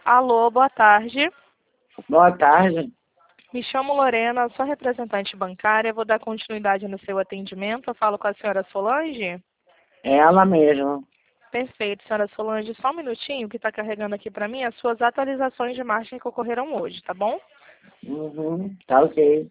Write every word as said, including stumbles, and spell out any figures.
Alô, boa tarde. Boa tarde. Me chamo Lorena, sou representante bancária. Vou dar continuidade no seu atendimento. Eu falo com a senhora Solange? É ela mesma. Perfeito, senhora Solange. Só um minutinho que está carregando aqui para mim as suas atualizações de marcha que ocorreram hoje, tá bom? Uhum, tá ok.